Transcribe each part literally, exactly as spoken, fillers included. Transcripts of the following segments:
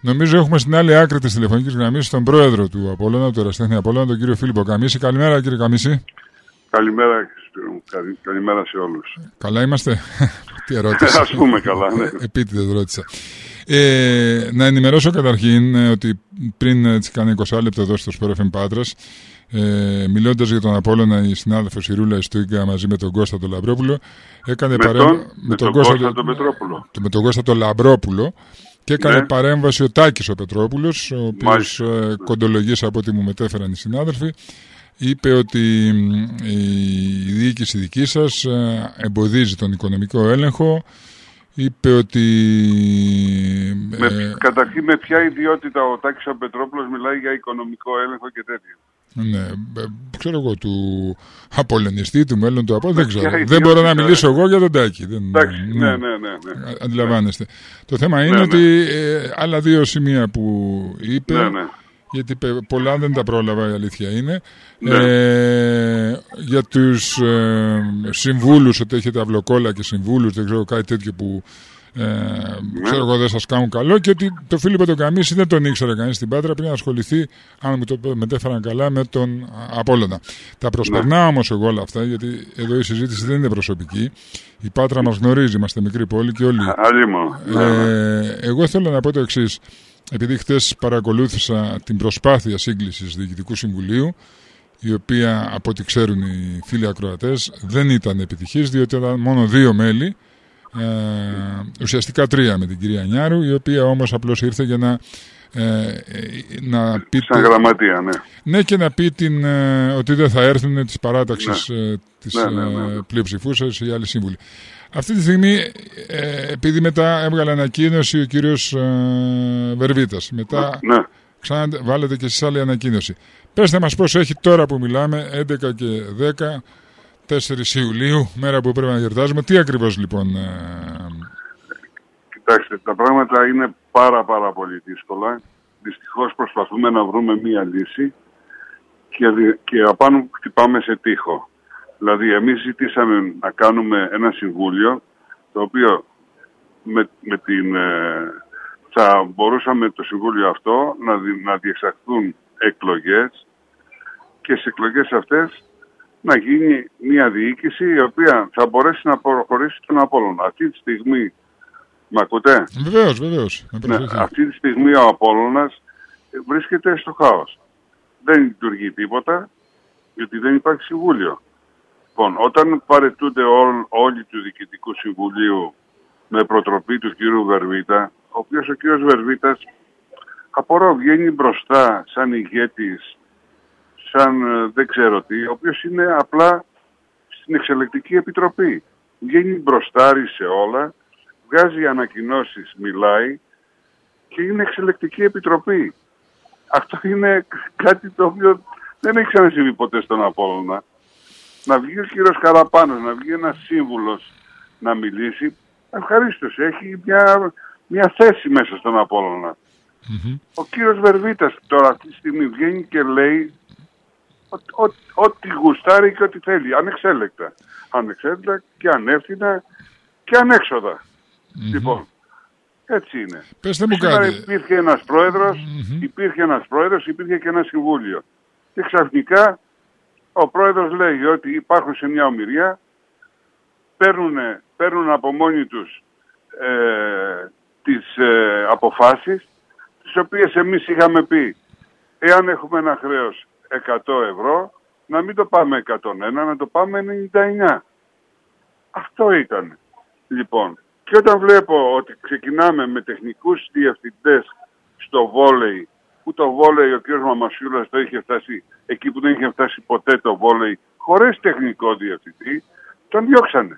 Νομίζω έχουμε στην άλλη άκρη της τηλεφωνικής γραμμής τον πρόεδρο του Απόλλωνα, του Ερασιτέχνη Απόλλωνα, τον κύριο Φίλιππο Καμίση. Καλημέρα, κύριε Καμίση. Καλημέρα, καλημέρα σε όλους. Καλά είμαστε. Τι ερώτηση. Ας πούμε καλά, ναι. Επίτηδες ρώτησα. Ε, να ενημερώσω καταρχήν ε, ότι πριν έτσι κάνει είκοσι λεπτό εδώ στο Sport εφ εμ Πάτρας, ε, μιλώντας για τον Απόλλωνα, η συνάδελφος η Ρούλα Ιστούγκα μαζί με τον Κώστα τον Λαμπρόπουλο έκανε με, παρέμβαση. Τον, με, με τον, τον Κώστα τον Πετρόπουλο. Με τον Κώστα τον Λαμπρόπουλο. Και έκανε ναι. παρέμβαση ο Τάκης ο Πετρόπουλος, ο οποίος ε, κοντολογής από ό,τι μου μετέφεραν οι συνάδελφοι. Είπε ότι η διοίκηση δική σας εμποδίζει τον οικονομικό έλεγχο. Είπε ότι... Με, ε, καταρχήν με ποια ιδιότητα ο Τάκης ο Πετρόπουλος μιλάει για οικονομικό έλεγχο και τέτοιο. Ναι, ξέρω εγώ, του απολωνιστή, του μέλλον του Απόλλωνα, δεν ξέρω. Δεν μπορώ να μιλήσω εγώ για τον Τάκη. Δεν, Εντάξει, ναι, ναι, ναι, ναι. Αντιλαμβάνεστε. Ναι. Το θέμα είναι ναι, ότι ναι. Ε, άλλα δύο σημεία που είπε... Ναι, ναι. Γιατί πολλά δεν τα πρόλαβα, η αλήθεια είναι. Ναι. Ε, για τους ε, συμβούλους, ότι έχετε αυλοκόλλα και συμβούλους, δεν ξέρω κάτι τέτοιο που ε, ναι. ξέρω εγώ δεν σας κάνουν καλό, και ότι το Φίλιππο τον Καμίση δεν τον ήξερε κανείς στην Πάτρα, πριν να ασχοληθεί, αν μου το μετέφεραν καλά, με τον Απόλλωνα. Τα προσπερνάω ναι. όμως εγώ όλα αυτά, γιατί εδώ η συζήτηση δεν είναι προσωπική. Η Πάτρα μας γνωρίζει, είμαστε μικρή πόλη και όλοι. Ε, εγώ θέλω να πω το εξής. Επειδή χτες παρακολούθησα την προσπάθεια σύγκλησης Διοικητικού Συμβουλίου, η οποία από ό,τι ξέρουν οι φίλοι ακροατές δεν ήταν επιτυχής, διότι ήταν μόνο δύο μέλη, ε, ουσιαστικά τρία με την κυρία Νιάρου, η οποία όμως απλώς ήρθε για να, ε, να πει... Σαν γραμματεία, ναι. Ναι, και να πει την, ε, ότι δεν θα έρθουν της παράταξης ναι. ε, της ναι, ναι, ναι. ε, πλειοψηφούσας ή άλλοι σύμβουλοι. Αυτή τη στιγμή, ε, επειδή μετά έβγαλε ανακοίνωση ο κύριος ε, Βερβίτας, μετά ναι. ξανά βάλετε και εσείς άλλη ανακοίνωση. Πέστε μας πώς έχει τώρα που μιλάμε, έντεκα και δέκα, τέσσερις Ιουλίου, μέρα που πρέπει να γιορτάζουμε. Τι ακριβώς λοιπόν... Ε... Κοιτάξτε, τα πράγματα είναι πάρα πάρα πολύ δύσκολα. Δυστυχώς προσπαθούμε να βρούμε μία λύση και, και απάνω χτυπάμε σε τοίχο. Δηλαδή, εμείς ζητήσαμε να κάνουμε ένα συμβούλιο, το οποίο με, με την, ε, θα μπορούσαμε το συμβούλιο αυτό να, να διεξαχθούν εκλογές και στις εκλογές αυτές να γίνει μια διοίκηση η οποία θα μπορέσει να προχωρήσει τον Απόλλωνα. Αυτή τη στιγμή, μ' ακούτε? Βεβαίως, βεβαίως. Ναι, αυτή τη στιγμή ο Απόλλωνας βρίσκεται στο χάος. Δεν λειτουργεί τίποτα, γιατί δεν υπάρχει συμβούλιο. Λοιπόν, όταν παρετούνται ό, όλοι του Διοικητικού Συμβουλίου με προτροπή του κύριου Βερβίτα, ο οποίος ο κύριος Βερβίτας απορώ βγαίνει μπροστά σαν ηγέτης, σαν δεν ξέρω τι, ο οποίος είναι απλά στην Εξελεκτική Επιτροπή. Βγαίνει μπροστάρι σε όλα, βγάζει ανακοινώσεις, μιλάει και είναι Εξελεκτική Επιτροπή. Αυτό είναι κάτι το οποίο δεν έχει ξανασυμβεί ποτέ στον Απόλλωνα. Να βγει ο κύριος Καραπάνος, να βγει ένας σύμβουλος να μιλήσει, ευχαρίστως, έχει μια, μια θέση μέσα στον Απόλλωνα. Mm-hmm. Ο κύριος Βερβίτας τώρα αυτή τη στιγμή βγαίνει και λέει ό,τι γουστάρει και ό,τι θέλει, ανεξέλεκτα. Ανεξέλεκτα και ανεύθυνα και ανέξοδα. Mm-hmm. Λοιπόν, έτσι είναι. Πεςτε μου Σήμερα κάτι. υπήρχε ένας πρόεδρος, mm-hmm. υπήρχε ένας πρόεδρος, υπήρχε και ένα συμβούλιο. Και ξαφνικά ο πρόεδρος λέει ότι υπάρχουν σε μια ομηρία, παίρνουν, παίρνουν από μόνοι τους ε, τις ε, αποφάσεις, τις οποίες εμείς είχαμε πει, εάν έχουμε ένα χρέος εκατό ευρώ, να μην το πάμε εκατόν ένα, να το πάμε ενενήντα εννιά. Αυτό ήταν. Λοιπόν, και όταν βλέπω ότι ξεκινάμε με τεχνικούς διευθυντές στο βόλεϊ, που το βόλεϊ ο κ. Μαμασιούλας το είχε φτάσει εκεί που δεν είχε φτάσει ποτέ το βόλεϊ, χωρίς τεχνικό διευθυντή, τον διώξανε.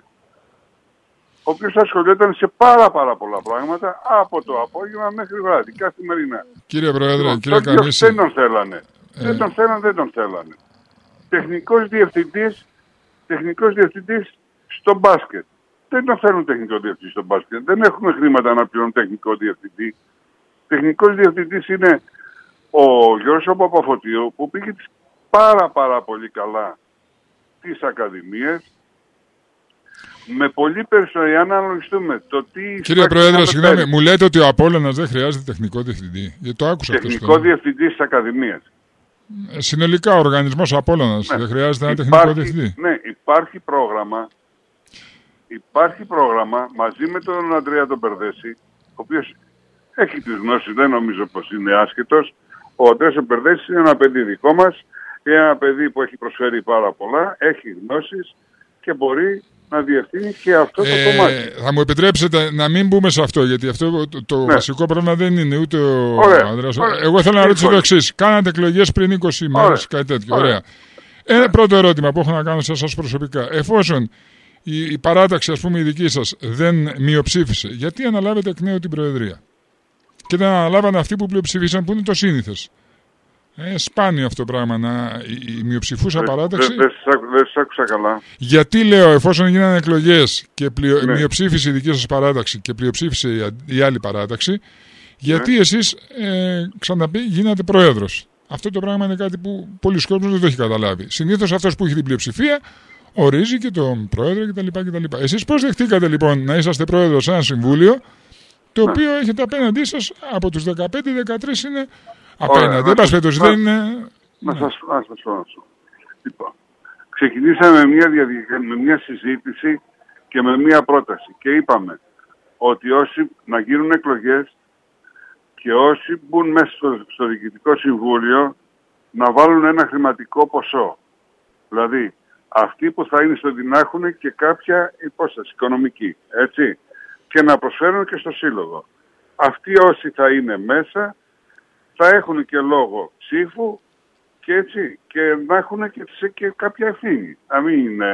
Ο οποίος ασχολιόταν σε πάρα πάρα πολλά πράγματα από το απόγευμα μέχρι βράδυ, καθημερινά. Κύριε Πρόεδρε, τον, κύριε Καμίση. Δεν τον θέλανε. Ε... Δεν τον θέλανε, δεν τον θέλανε. Τεχνικός διευθυντής, τεχνικός διευθυντής στο μπάσκετ. Δεν τον θέλουν τεχνικό διευθυντή στο μπάσκετ. Δεν έχουμε χρήματα να πληρώνουν τεχνικό διευθυντή. Τεχνικός διευθυντής είναι ο Γιώργος Παπαφωτίου, που πήγε πάρα πάρα πολύ καλά τις ακαδημίες με πολύ περισσότερο, αν αναλογιστούμε το τι... Κύριε Πρόεδρε, συγγνώμη, μου λέτε ότι ο Απόλλωνας δεν χρειάζεται τεχνικό διευθυντή. Γιατί το άκουσα αυτό. Τεχνικό διευθυντή της Ακαδημίας. Συνολικά ο οργανισμός Απόλλωνας ναι. δεν χρειάζεται ένα υπάρχει, τεχνικό διευθυντή. Ναι, υπάρχει πρόγραμμα, υπάρχει πρόγραμμα μαζί με τον Ανδρέα τον Περδέση, ο οποίος έχει τις γνώσεις, δεν νομίζω πως είναι άσχετος. Ο Ανδρέας ο Περδέσης είναι ένα παιδί δικό μας, είναι ένα παιδί που έχει προσφέρει πάρα πολλά, έχει γνώσεις και μπορεί να διευθύνει και αυτό το ε, κομμάτι. Θα μου επιτρέψετε να μην μπούμε σε αυτό, γιατί αυτό το, το ναι. βασικό πρόβλημα δεν είναι ούτε ο Ανδρέας. Εγώ θέλω να ρωτήσω το εξής. Κάνατε εκλογές πριν είκοσι μέρες, κάτι τέτοιο. Ωραία. Ένα πρώτο ερώτημα που έχω να κάνω σε εσάς προσωπικά. Εφόσον η, η παράταξη, ας πούμε, η δική σας δεν μειοψήφισε, γιατί αναλάβετε εκ νέου την Προεδρία? Και δεν αναλάβανε αυτοί που πλειοψηφίσαν, που είναι το σύνηθες. Ε, σπάνιο αυτό το πράγμα, να, η, η μειοψηφούσα παράταξη. Δεν σας άκουσα καλά. Γιατί λέω, εφόσον γίνανε εκλογές και πλειο, ναι. μειοψήφισε η δική σας παράταξη και πλειοψήφισε η, η άλλη παράταξη, γιατί ναι. εσείς ε, ξαναπεί γίνατε πρόεδρος. Αυτό το πράγμα είναι κάτι που πολλοί κόσμος δεν το έχει καταλάβει. Συνήθως αυτός που έχει την πλειοψηφία ορίζει και τον πρόεδρο κτλ. κτλ. Εσείς πώς δεχτήκατε λοιπόν να είσαστε πρόεδρος σε ένα συμβούλιο, το ναι. οποίο έχετε απέναντί σας από τους δεκαπέντε δεκατρείς είναι. Απέναντι, δεν πας φέτος, δεν είναι... Να σας πω. Λοιπόν, ξεκινήσαμε με μια, διαδικασία, με μια συζήτηση και με μια πρόταση και είπαμε ότι όσοι να γίνουν εκλογές και όσοι μπουν μέσα στο, στο Διοικητικό Συμβούλιο να βάλουν ένα χρηματικό ποσό. Δηλαδή, αυτοί που θα είναι στο ΔΙ να έχουν και κάποια υπόσταση οικονομική, έτσι, και να προσφέρουν και στο Σύλλογο. Αυτοί όσοι θα είναι μέσα θα έχουν και λόγο ψήφου και έτσι, και να έχουν και, και κάποια ευθύνη. Να μην είναι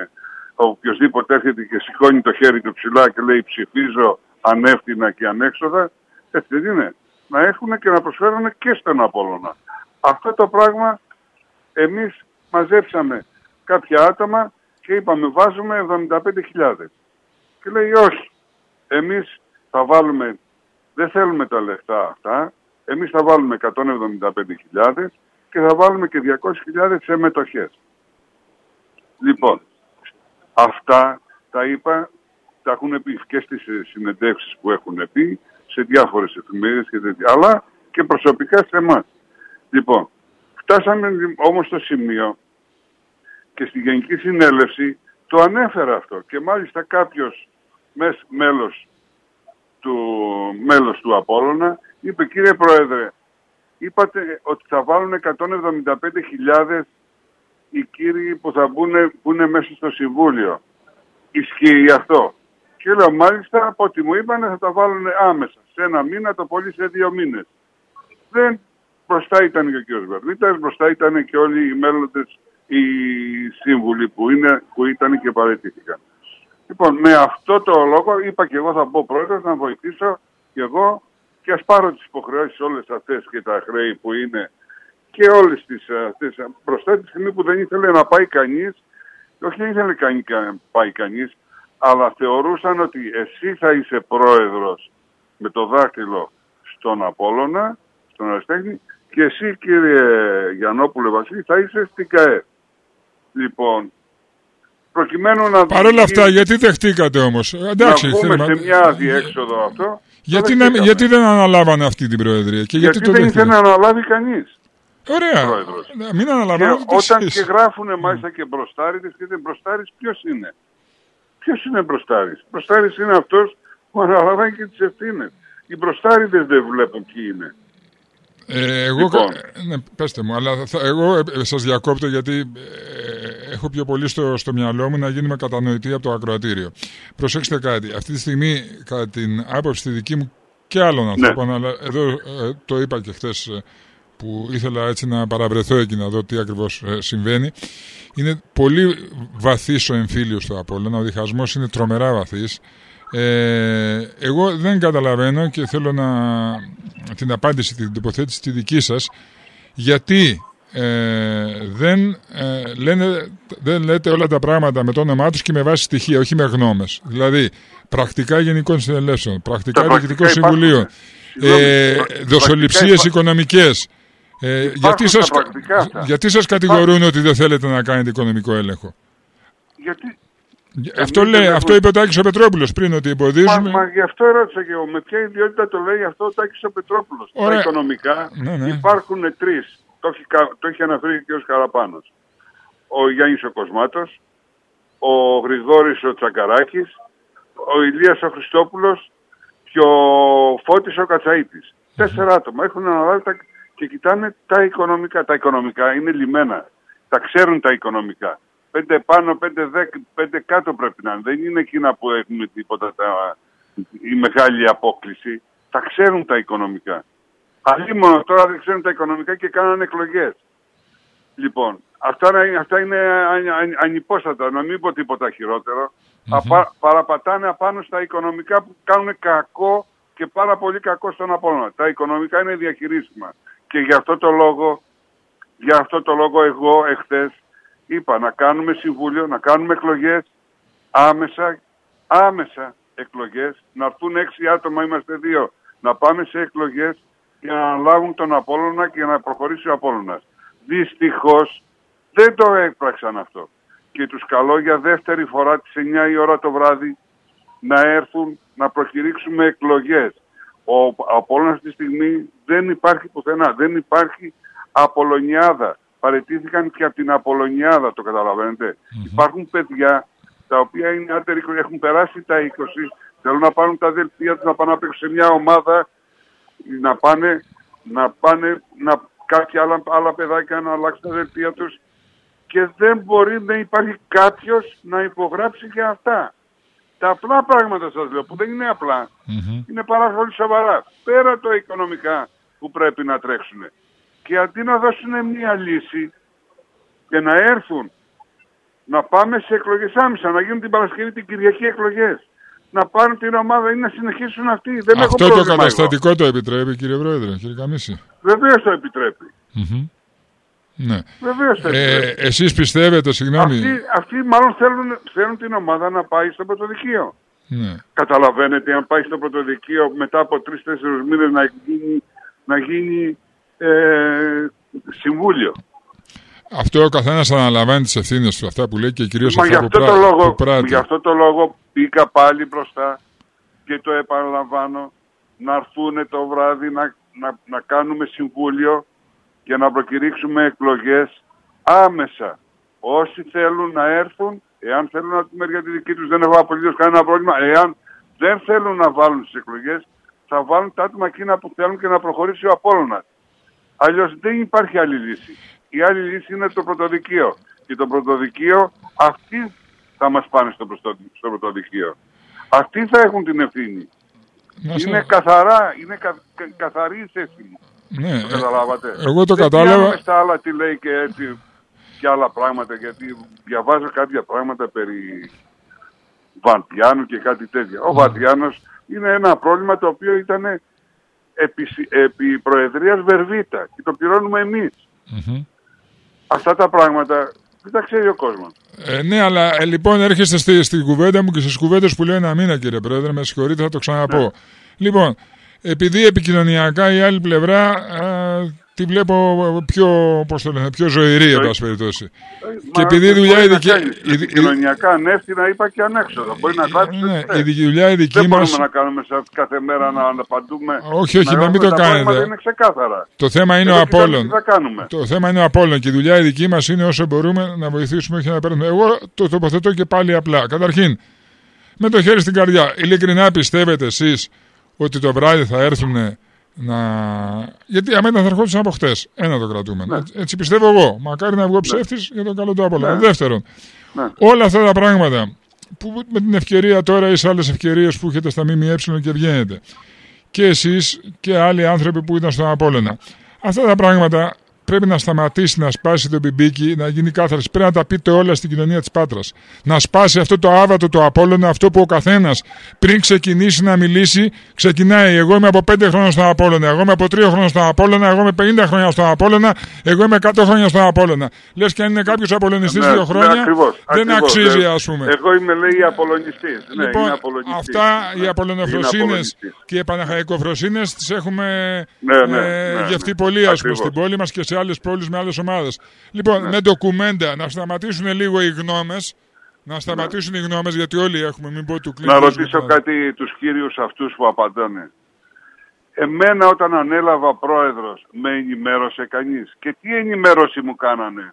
οποιοσδήποτε έρχεται και σηκώνει το χέρι του ψηλά και λέει ψηφίζω ανεύθυνα και ανέξοδα. Έτσι δεν είναι. Να έχουν και να προσφέρουν και στον Απόλλωνα. Αυτό το πράγμα εμείς μαζέψαμε κάποια άτομα και είπαμε βάζουμε εβδομήντα πέντε χιλιάδες. Και λέει όχι. Εμείς θα βάλουμε, δεν θέλουμε τα λεφτά αυτά. Εμείς θα βάλουμε εκατόν εβδομήντα πέντε χιλιάδες και θα βάλουμε και διακόσιες χιλιάδες σε μετοχές. Λοιπόν, αυτά τα είπα, τα έχουν πει και στις συνεντεύξεις που έχουν πει, σε διάφορες εφημερίδες και τέτοια, αλλά και προσωπικά σε εμάς. Λοιπόν, φτάσαμε όμως στο σημείο και στη Γενική Συνέλευση το ανέφερα αυτό και μάλιστα κάποιος μέλος του, μέλος του Απόλλωνα είπε κύριε Πρόεδρε, είπατε ότι θα βάλουν εκατόν εβδομήντα πέντε χιλιάδες οι κύριοι που θα μπουν, που είναι μέσα στο Συμβούλιο. Ισχύει αυτό? Και λέω μάλιστα από ό,τι μου είπανε θα τα βάλουν άμεσα, σε ένα μήνα, το πολύ σε δύο μήνες. Δεν μπροστά ήταν και ο κ. Βερνίτας, μπροστά ήταν και όλοι οι μέλλοντες, οι σύμβουλοι που, είναι, που ήταν και παραιτήθηκαν. Λοιπόν, με αυτό το λόγο είπα και εγώ θα μπω πρόεδρος να βοηθήσω και εγώ και ας πάρω τις υποχρεώσεις όλες αυτές και τα χρέη που είναι και όλες τις αυτές μπροστά τη στιγμή που δεν ήθελε να πάει κανείς, όχι δεν ήθελε να πάει κανείς, αλλά θεωρούσαν ότι εσύ θα είσαι πρόεδρος με το δάχτυλο στον Απόλλωνα, στον Αριστέχνη, και εσύ κύριε Γιαννόπουλε Βασίλη θα είσαι στην ΚΑΕ. Λοιπόν, προκειμένου να... Παρ' όλα αυτά, γιατί δεχτήκατε όμως? Εντάξει, να πούμε σε μια αδιέξοδο αυτό. Γιατί, να, γιατί δεν αναλάβανε αυτή την Προεδρία? Και γιατί, γιατί δεν ήθελε να αναλάβει κανείς. Ωραία. Μην αναλαμβάνετε. Όταν και γράφουν μάλιστα και μπροστάριδες, και δεν μπροστάρης ποιος είναι? Ποιος είναι μπροστάρης? Μπροστάρης είναι αυτός που αναλαμβάνει και τις ευθύνες. Οι μπροστάριδες δεν βλέπουν ποιοι είναι. Ε, εγώ, λοιπόν. ναι, πέστε μου, αλλά θα, εγώ ε, σας διακόπτω γιατί ε, έχω πιο πολύ στο, στο μυαλό μου να γίνουμε κατανοητοί από το ακροατήριο. Προσέξτε κάτι, αυτή τη στιγμή κατά την άποψη τη δική μου και άλλων ανθρώπων, ναι. αλλά εδώ ε, το είπα και χθες ε, που ήθελα έτσι να παραβρεθώ εκεί να δω τι ακριβώς ε, συμβαίνει. Είναι πολύ βαθύς ο εμφύλιος του Απόλλωνα, ο διχασμός είναι τρομερά βαθύς. Ε, εγώ δεν καταλαβαίνω και θέλω να την απάντηση, την τοποθέτηση τη δική σας, γιατί ε, δεν, ε, λένε, δεν λέτε όλα τα πράγματα με το όνομά τους και με βάση στοιχεία, όχι με γνώμες. Δηλαδή πρακτικά γενικών συνελεύσεων, πρακτικά διοικητικών συμβουλίων, ε, δοσοληψίες οικονομικές. Ε, γιατί, σας, γιατί σας κατηγορούν ότι δεν θέλετε να κάνετε οικονομικό έλεγχο? Γιατί Αυτό, λέει, έχουμε... αυτό είπε ο Τάκης ο Πετρόπουλος πριν, ότι εμποδίζουμε. Μα, μα γι' αυτό ρώτησα και εγώ. Με ποια ιδιότητα το λέει αυτό ο Τάκης ο Πετρόπουλος? Τα οικονομικά ναι, ναι. υπάρχουν τρεις. Το έχει, το έχει αναφέρει και ο Καραπάνος. Ο Γιάννης ο Κοσμάτος, ο Γρηγόρης ο Τσακαράκης, ο Ηλίας ο Χριστόπουλος και ο Φώτης ο Κατσαΐτης. Mm-hmm. Τέσσερα άτομα έχουν αναλάβει τα... και κοιτάνε τα οικονομικά. Τα οικονομικά είναι λιμένα. Τα ξέρουν τα οικονομικά. Πέντε πάνω, πέντε δέκα, πέντε κάτω πρέπει να είναι. Δεν είναι εκείνα που έχουν τίποτα τα... η μεγάλη απόκληση. Τα ξέρουν τα οικονομικά. Αλλήμον τώρα δεν ξέρουν τα οικονομικά και κάνανε εκλογές. Λοιπόν, αυτά, αυτά είναι ανυπόστατα, να μην πω τίποτα χειρότερο. Mm-hmm. Απα, παραπατάνε απάνω στα οικονομικά που κάνουν κακό και πάρα πολύ κακό στον Απόλλωνα. Τα οικονομικά είναι διαχειρίσιμα. Και γι' αυτό το λόγο, γι' αυτό το λόγο εγώ εχθές είπα να κάνουμε συμβούλιο, να κάνουμε εκλογές άμεσα, άμεσα εκλογές, να έρθουν έξι άτομα, είμαστε δύο, να πάμε σε εκλογές για να αναλάβουν τον Απόλλωνα και να προχωρήσει ο Απόλλωνας. Δυστυχώς δεν το έπραξαν αυτό. Και τους καλώ για δεύτερη φορά τις εννιά η ώρα το βράδυ να έρθουν να προκηρύξουμε εκλογές. Ο Απόλλωνας αυτή τη στιγμή δεν υπάρχει πουθενά. Δεν υπάρχει Απολλωνιάδα. Παραιτήθηκαν και από την Απολλωνιάδα, το καταλαβαίνετε. Mm-hmm. Υπάρχουν παιδιά τα οποία είναι άτεροι, έχουν περάσει τα είκοσι, θέλουν να πάρουν τα δελτία τους, να πάνε να παίξουν σε μια ομάδα, να πάνε, να πάνε, να κάποια άλλα, άλλα παιδάκια να αλλάξουν τα δελτία τους και δεν μπορεί να υπάρχει κάποιος να υπογράψει για αυτά. Τα απλά πράγματα σας λέω, που δεν είναι απλά, mm-hmm. είναι πάρα πολύ σοβαρά. Πέρα το οικονομικά που πρέπει να τρέξουν. Και αντί να δώσουν μια λύση και να έρθουν να πάμε σε εκλογές άμεσα, να γίνουν την Παρασκευή την Κυριακή εκλογές, να πάρουν την ομάδα ή να συνεχίσουν αυτοί. Δεν αυτό έχω το καταστατικό εγώ. Το επιτρέπει, κύριε Πρόεδρε, κύριε Καμίση? Βεβαίως το επιτρέπει. Mm-hmm. Ναι. Βεβαίως το επιτρέπει. Ε, εσείς πιστεύετε, συγγνώμη... Αυτοί, αυτοί μάλλον θέλουν, θέλουν την ομάδα να πάει στο πρωτοδικείο. Ναι. Καταλαβαίνετε, αν πάει στο πρωτοδικείο μετά από τρεις-τέσσερις μήνες να γίνει, να γίνει ε, συμβούλιο. Αυτό ο καθένας αναλαμβάνει τις ευθύνες του, αυτά που λέει και κυρίως Μα αυτά που, πρά... λόγο, που πράττει. Γι' αυτό το λόγο πήγα πάλι μπροστά και το επαναλαμβάνω, να έρθουν το βράδυ να, να, να κάνουμε συμβούλιο και να προκηρύξουμε εκλογές άμεσα. Όσοι θέλουν να έρθουν, εάν θέλουν να τη μεριά τη δική τους, δεν έχω απολύτως κανένα πρόβλημα. Εάν δεν θέλουν να βάλουν τις εκλογές, θα βάλουν τα άτομα εκείνα που θέλουν και να προχωρήσει ο Απόλλωνας. Αλλιώς δεν υπάρχει άλλη λύση. Η άλλη λύση είναι το πρωτοδικείο. Και το πρωτοδικείο, αυτοί θα μας πάνε στο, στο πρωτοδικείο. Αυτοί θα έχουν την ευθύνη. Σε... Είναι καθαρά, είναι κα, κα, καθαρή η θέση μου. Ναι, το καταλάβατε. Εγώ το δεν κατάλαβα. Δεν στα άλλα τι λέει και έτσι και άλλα πράγματα, γιατί διαβάζω κάποια πράγματα περί Βαντιάνου και κάτι τέτοια. Ο mm. Βαντιάνος είναι ένα πρόβλημα το οποίο ήταν επί, επί προεδρίας Βερβίτα και το πληρώνουμε εμείς. Mm-hmm. Αυτά τα πράγματα δεν τα ξέρει ο κόσμος. Ε, ναι, αλλά ε, λοιπόν έρχεστε στη, στη κουβέντα μου και στις κουβέντες που λέω ένα μήνα, κύριε Πρόεδρε, με συγχωρείτε, θα το ξαναπώ. Ναι. Λοιπόν, επειδή επικοινωνιακά η άλλη πλευρά α, τη βλέπω πιο, πώς το λένε, πιο ζωηρή, εν πάση περιπτώσει. Και επειδή η δουλειά η δική... Επικοινωνιακά ανεύθυνα είπα και ανέξοδο. Μπορεί να γράψει. Ναι, η δουλειά η δική δεν μας... μπορούμε να κάνουμε κάθε μέρα να απαντούμε. Όχι, όχι, να μην το κάνετε. Είναι ξεκάθαρα. Το θέμα είναι ο Απόλλων. Το θέμα είναι ο Απόλλων και η δουλειά η δική μας είναι όσο μπορούμε να βοηθήσουμε και να παίρνουμε. Εγώ το τοποθετώ και πάλι απλά. Καταρχήν, με το χέρι στην καρδιά, ειλικρινά πιστεύετε εσείς ότι το βράδυ θα έρθουν να... Γιατί αμένα θα ερχόντουσαν από χτες. Ένα το κρατούμε. Ναι. Έτσι πιστεύω εγώ. Μακάρι να βγω ψεύτης, ναι, για το καλό του Απόλλωνα. Ναι. Δεύτερον, ναι, όλα αυτά τα πράγματα που με την ευκαιρία τώρα ή σε άλλες ευκαιρίες που έχετε στα ΜΜΕ και βγαίνετε, και εσείς και άλλοι άνθρωποι που ήταν στον Απόλλωνα, αυτά τα πράγματα πρέπει να σταματήσει, να σπάσει το μπιμπίκι, να γίνει κάθαρση. Πρέπει να τα πείτε όλα στην κοινωνία της Πάτρας. Να σπάσει αυτό το άβατο το Απόλλωνα, αυτό που ο καθένας πριν ξεκινήσει να μιλήσει, ξεκινάει. Εγώ είμαι από πέντε χρόνια στον Απόλλωνα, εγώ είμαι από τρία χρόνια στον Απόλλωνα, εγώ είμαι πενήντα χρόνια στον Απόλλωνα, εγώ είμαι εκατό χρόνια στον Απόλλωνα. Λες και αν είναι κάποιος Απολλωνιστής ναι, δύο χρόνια, ναι, ακριβώς, δεν ακριβώς, αξίζει, ας πούμε. Εγώ είμαι, λέει, Απολλωνιστής. Ναι, λοιπόν, αυτά ναι, οι Απολλωνοφροσύνες και οι Παναχαϊκοφροσύνες τις έχουμε ναι, ναι, ε, ναι, γευτεί πολύ, ας πούμε, στην πόλη μας και σε άλλες πόλεις με άλλες ομάδες. Λοιπόν, ναι, με ντοκουμέντα, να σταματήσουν λίγο οι γνώμες, Να σταματήσουν ναι. οι γνώμες, γιατί όλοι έχουμε, μην πω του κλείνει. Να ρωτήσω κάτι τους κύριους αυτούς που απαντάνε. Εμένα όταν ανέλαβα πρόεδρος, με ενημέρωσε κανείς? Και τι ενημέρωση μου κάνανε?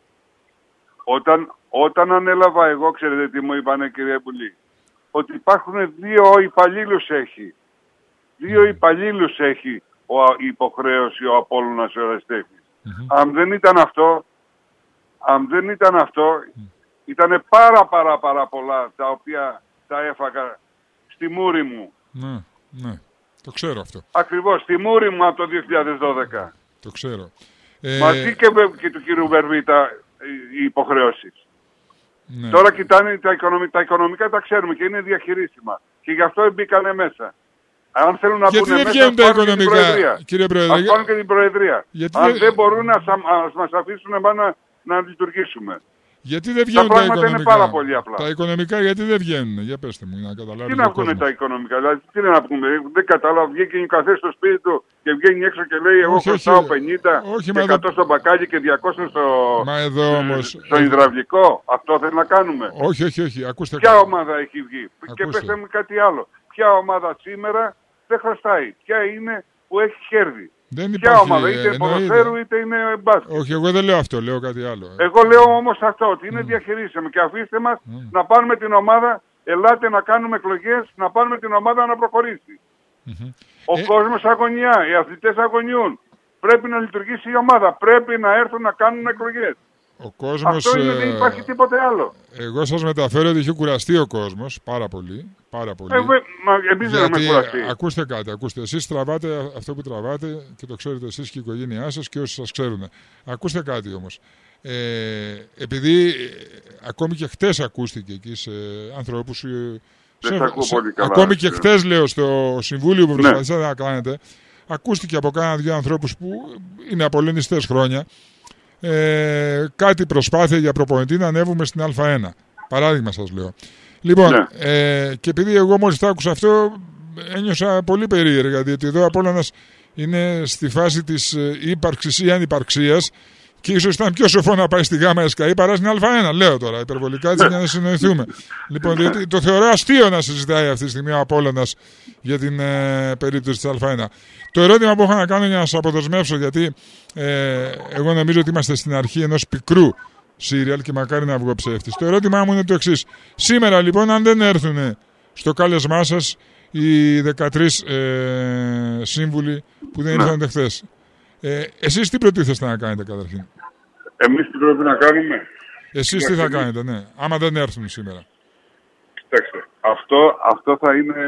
Όταν, όταν ανέλαβα εγώ, ξέρετε τι μου είπανε, κύριε Μπουλή? Ότι υπάρχουν δύο υπαλλήλους έχει. Δύο υπαλλήλους έχει ο, η υποχρέωση ο Απόλλωνας ο Ερασιτέχνης. Mm-hmm. Αν δεν ήταν αυτό, αν δεν ήταν αυτό, mm. ήταν πάρα πάρα πάρα πολλά τα οποία τα έφαγα στη μούρη μου. Ναι, ναι. Το ξέρω αυτό. Ακριβώς, στη μούρη μου από το δύο χιλιάδες δώδεκα. Το ξέρω. Μαζί και, και του κύριου Βερβίτα οι υποχρεώσεις. Ναι. Τώρα κοιτάνε τα οικονομικά, τα οικονομικά τα ξέρουμε και είναι διαχειρίσιμα. Και γι' αυτό μπήκανε μέσα. Αν θέλουν να μπουν μέσα, ας τα οικονομικά, κύριε Πρόεδρε. Ας πάρουν και την Προεδρία. Γιατί αν δεν, δεν μπορούν να μας αφήσουν να, να λειτουργήσουμε. Γιατί δεν βγαίνουν τα, τα πράγματα οικονομικά? Είναι πάρα πολύ απλά. Τα οικονομικά γιατί δεν βγαίνουν? Για πέστε μου, να καταλάβω. Τι να βγουν τα οικονομικά? Δηλαδή, τι να πούμε? Δεν κατάλαβα. Βγήκε ο καθένα στο σπίτι του και βγαίνει έξω και λέει: εγώ χρωστάω πενήντα όχι, και εκατό στο μπακάλι και διακόσια στο, όμως, στο υδραυλικό. Αυτό θέλει να κάνουμε? Όχι, όχι, όχι. Ακούστε ποια κάτι. ομάδα έχει βγει? Ακούστε. Και πέστε μου κάτι άλλο. Ποια ομάδα σήμερα δεν χρωστάει? Ποια είναι που έχει κέρδη? Δεν ποια υπάρχει, ομάδα, είτε ποδοσφαίρου είτε είναι μπάσκετ? Όχι, εγώ δεν λέω αυτό, λέω κάτι άλλο. Εγώ λέω όμως αυτό, ότι είναι mm. διαχειρίσιμο και αφήστε μας mm. να πάρουμε την ομάδα, ελάτε να κάνουμε εκλογές, να πάρουμε την ομάδα να προχωρήσει. Mm-hmm. Ο ε... κόσμος αγωνιά, οι αθλητές αγωνιούν. Πρέπει να λειτουργήσει η ομάδα, πρέπει να έρθουν να κάνουν εκλογές. Ο κόσμος, αυτό είναι, δεν υπάρχει τίποτε άλλο. Εγώ σας μεταφέρω ότι έχει κουραστεί ο κόσμος πάρα πολύ. Πάρα πολύ. Ε, μα, εμείς δεν έχουμε κουραστεί. Ακούστε κάτι, ακούστε. Εσείς τραβάτε αυτό που τραβάτε και το ξέρετε εσείς και η οικογένειά σας και όσοι σας ξέρουν. Ακούστε κάτι όμως. Ε, επειδή ε, ακόμη και χτες ακούστηκε εκεί σε ανθρώπους. Ε, σε, σε, πολύ καλά, ακόμη και χτες λέω στο Συμβούλιο που προσπαθήσατε ναι. να κάνετε, ακούστηκε από κάνα δύο ανθρώπους που είναι απολυνιστές χρόνια. Ε, κάτι προσπάθεια για προπονητή να ανέβουμε στην Α1. Παράδειγμα σας λέω. Λοιπόν, ναι. ε, και επειδή εγώ μόλις το άκουσα αυτό, ένιωσα πολύ περίεργα, διότι εδώ Απόλλωνας είναι στη φάση της ύπαρξης ή ανυπαρξίας και ίσως ήταν πιο σοφό να πάει στη ΓΑΜΑ ΕΣΚΑΗ παρά στην Α1. Λέω τώρα υπερβολικά έτσι για να συνοηθούμε. Λοιπόν, διότι το θεωρώ αστείο να συζητάει αυτή τη στιγμή ο Απόλλωνας για την ε, περίπτωση της Α1. Το ερώτημα που έχω να κάνω για να σας αποδεσμεύσω, γιατί ε, εγώ νομίζω ότι είμαστε στην αρχή ενός πικρού σύριαλ και μακάρι να βγω ψεύτης. Το ερώτημά μου είναι το εξής. Σήμερα λοιπόν, αν δεν έρθουν στο κάλεσμά σας οι δεκατρείς ε, σύμβουλοι που δεν ήρθαν ναι. χθες, ε, εσείς τι προτίθεστε να κάνετε καταρχήν? Εμείς τι πρέπει να κάνουμε? Εσείς τι θα κάνετε, ναι, άμα δεν έρθουν σήμερα? Κοιτάξτε, αυτό, αυτό θα είναι,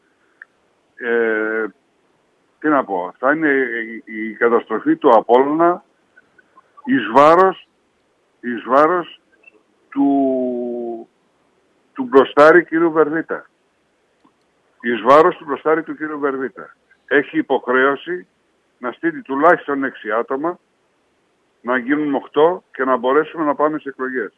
ε, τι να πω, θα είναι η, η καταστροφή του Απόλλωνα εις βάρος, εις βάρος του, του μπροστάρη κύριου Βερβίτα. Εις βάρος του μπροστάρη του κύριου Βερβίτα. Έχει υποχρέωση να στείλει τουλάχιστον έξι άτομα, να γίνουν οκτώ και να μπορέσουμε να πάμε σε εκλογές.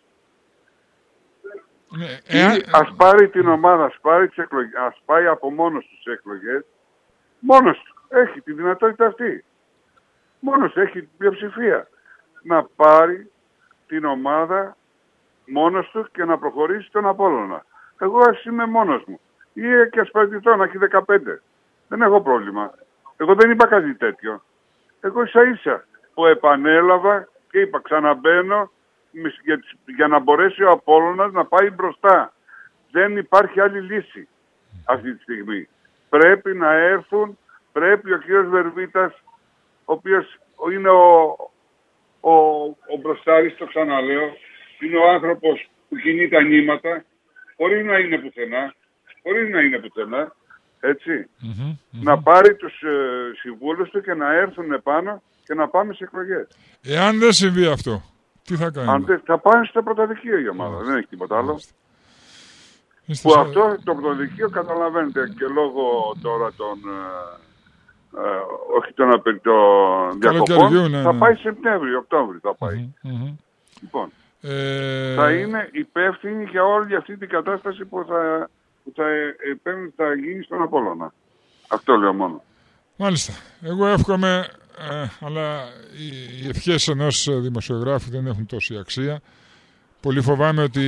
Ναι, ε, ή ας πάρει την ομάδα, ας, πάρει τις εκλογές, ας πάει από μόνος του σε εκλογές, μόνος του. Έχει τη δυνατότητα αυτή. Μόνος έχει την πλειοψηφία. Να πάρει την ομάδα μόνος του και να προχωρήσει τον Απόλλωνα. Εγώ ας είμαι μόνος μου. Ή και ας παραιτηθώ να έχει δεκαπέντε. Δεν έχω πρόβλημα. Εγώ δεν είπα κάτι τέτοιο. Εγώ ίσα ίσα που επανέλαβα και είπα ξαναμπαίνω για, για να μπορέσει ο Απόλλωνας να πάει μπροστά. Δεν υπάρχει άλλη λύση αυτή τη στιγμή. Πρέπει να έρθουν, πρέπει ο κύριος Βερβίτας, ο οποίος είναι ο, ο, ο μπροστάρης, το ξαναλέω, είναι ο άνθρωπος που κινεί τα νήματα, χωρίς να είναι πουθενά, χωρίς να είναι πουθενά, έτσι, mm-hmm, mm-hmm. να πάρει τους ε, συμβούλους του και να έρθουν επάνω και να πάμε σε εκλογές. Εάν δεν συμβεί αυτό, τι θα κάνουμε? Αν δεν, θα πάνε στο πρωτοδικείο η ομάδα, mm-hmm. δεν έχει τίποτα άλλο. Mm-hmm. Που mm-hmm. αυτό το πρωτοδικείο καταλαβαίνετε και λόγω τώρα των, ε, ε, όχι των απαιτητών διακοπών, ναι, ναι. θα πάει Σεπτέμβριο, Οκτώβριο θα πάει. Mm-hmm. Λοιπόν, ε... θα είναι υπεύθυνοι για όλη αυτή την κατάσταση που θα... που θα, ε, θα γίνει στον Απόλλωνα. Αυτό λέω μόνο. Μάλιστα. Εγώ εύχομαι, ε, αλλά οι, οι ευχές ενός δημοσιογράφου δεν έχουν τόση αξία. πολύ φοβάμαι ότι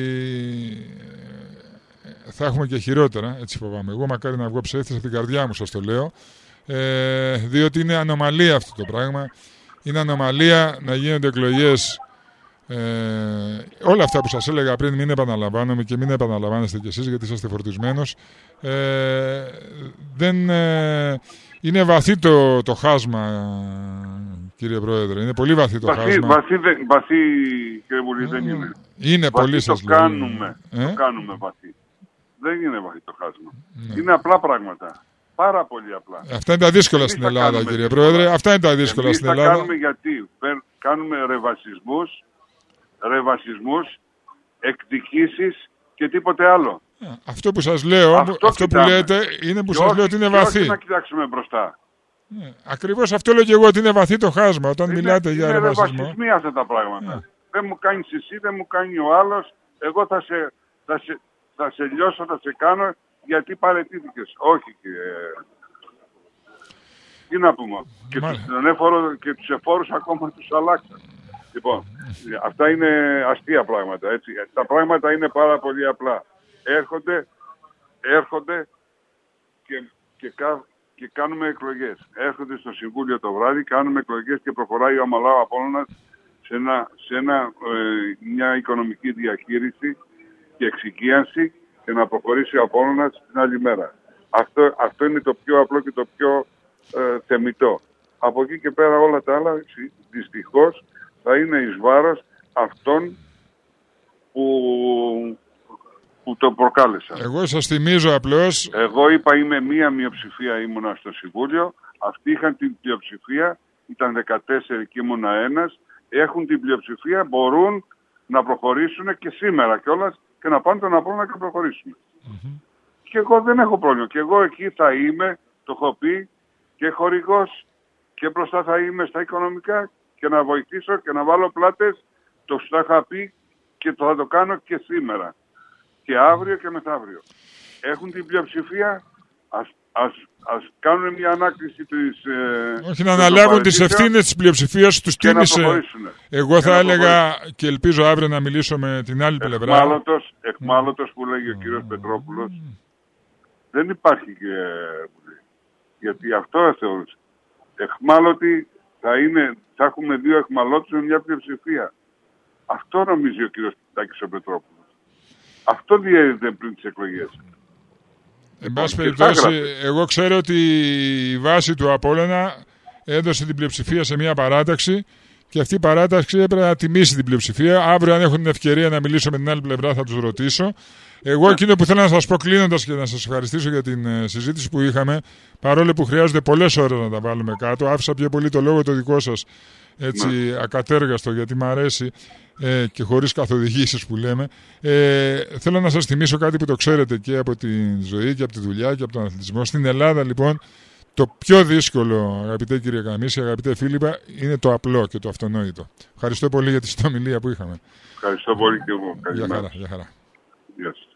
θα έχουμε και χειρότερα, έτσι φοβάμαι. Εγώ μακάρι να βγω ψεύτης από την καρδιά μου, σας το λέω, ε, διότι είναι ανομαλία αυτό το πράγμα. Είναι ανομαλία να γίνονται εκλογές. Ε, όλα αυτά που σας έλεγα πριν, μην επαναλαμβάνομαι και μην επαναλαμβάνεστε κι εσείς γιατί είσαστε φορτισμένος. Ε, δεν, ε, είναι βαθύ το, το χάσμα, κύριε Πρόεδρε. Είναι πολύ βαθύ το βαθύ, χάσμα. Βαθύ, βαθύ κύριε Βουλή, δεν είναι. Είναι βαθύ πολύ σας το κάνουμε, ε? το κάνουμε βαθύ. Δεν είναι βαθύ το χάσμα. Ναι. Είναι απλά πράγματα. Πάρα πολύ απλά. Αυτά είναι τα δύσκολα Εμείς στην Ελλάδα, κύριε δύσκολα. Πρόεδρε. Αυτά είναι τα δύσκολα Εμείς στην Ελλάδα. Εμείς κάνουμε γιατί κάνουμε ρεβασισμούς, ρεβασισμούς, εκδικήσεις και τίποτε άλλο. Αυτό που σας λέω, αυτό, αυτό που λέτε, είναι που σας λέω ότι είναι βαθύ. Όχι να κοιτάξουμε μπροστά. Ναι, ακριβώς αυτό λέω και εγώ, ότι είναι βαθύ το χάσμα όταν είναι, μιλάτε είναι για ρεβασισμό. Είναι ρεβασισμοί αυτά τα πράγματα. Yeah. Δεν μου κάνεις εσύ, δεν μου κάνει ο άλλος. Εγώ θα σε, θα σε, θα σε λιώσω, θα σε κάνω γιατί παραιτήθηκες. Όχι, κύριε. Τι να πούμε. Και τους, ανέφορο, και τους εφόρους ακόμα τους αλλάξαν. Λοιπόν, αυτά είναι αστεία πράγματα. Έτσι. Τα πράγματα είναι πάρα πολύ απλά. Έρχονται, έρχονται και, και, και κάνουμε εκλογές. Έρχονται στο Συμβούλιο το βράδυ, κάνουμε εκλογές και προχωράει ο ομαλά ο Απόλλωνας σε, ένα, σε ένα, ε, μια οικονομική διαχείριση και εξοικίανση και να προχωρήσει ο Απόλλωνας την άλλη μέρα. Αυτό, αυτό είναι το πιο απλό και το πιο ε, θεμιτό. Από εκεί και πέρα όλα τα άλλα δυστυχώς θα είναι εις βάρος αυτών που, που το προκάλεσαν. Εγώ σας θυμίζω απλώς... Εγώ είπα είμαι μία μειοψηφία, ήμουνα στο Συμβούλιο. Αυτοί είχαν την πλειοψηφία, ήταν δεκατέσσερις και ήμουνα ένας. Έχουν την πλειοψηφία, μπορούν να προχωρήσουν και σήμερα κιόλας και να πάνε τον Απόλλωνα και να προχωρήσουν. Mm-hmm. Και εγώ δεν έχω πρόβλημα. Και εγώ εκεί θα είμαι, το έχω πει, και χορηγός και μπροστά θα είμαι στα οικονομικά και να βοηθήσω και να βάλω πλάτες, το σου είχα πει και το θα το κάνω και σήμερα. Και αύριο και μεθαύριο. Έχουν την πλειοψηφία, ας, ας, ας κάνουν μια ανάκριση της... Ε, Όχι να αναλάβουν τις ευθύνες της πλειοψηφίας, τους τίμησε. Εγώ θα έλεγα και ελπίζω αύριο να μιλήσω με την άλλη πλευρά. Εχμάλωτος, εχμάλωτος που λέγει ο κύριος Πετρόπουλος. Δεν υπάρχει και... Γιατί αυτό θεωρούσε. Εχμάλωτοι θα, είναι, θα έχουμε δύο εχμαλώτους με μια πλειοψηφία. Αυτό νομίζει ο κύριος Τάκης ο Πετρόπουλος. Αυτό διέδεται πριν τις εκλογές. Εν πάση περιπτώσει, εγώ ξέρω ότι η βάση του Απόλλωνα έδωσε την πλειοψηφία σε μια παράταξη και αυτή η παράταξη έπρεπε να τιμήσει την πλειοψηφία. Αύριο, αν έχουν την ευκαιρία να μιλήσω με την άλλη πλευρά, θα τους ρωτήσω. Εγώ εκείνο που θέλω να σας πω κλείνοντας και να σας ευχαριστήσω για την uh, συζήτηση που είχαμε, παρόλο που χρειάζονται πολλές ώρες να τα βάλουμε κάτω, άφησα πιο πολύ το λόγο το δικό σας έτσι ναι. ακατέργαστο, γιατί μου αρέσει ε, και χωρίς καθοδηγήσεις που λέμε. Ε, θέλω να σας θυμίσω κάτι που το ξέρετε και από τη ζωή και από τη δουλειά και από τον αθλητισμό. Στην Ελλάδα λοιπόν το πιο δύσκολο, αγαπητέ κύριε Καμίση, αγαπητέ Φίλιππα, είναι το απλό και το αυτονόητο. Ευχαριστώ πολύ για τη συνομιλία που είχαμε. Ευχαριστώ πολύ και εγώ. Γεια χαρά. Γεια χαρά. Yes.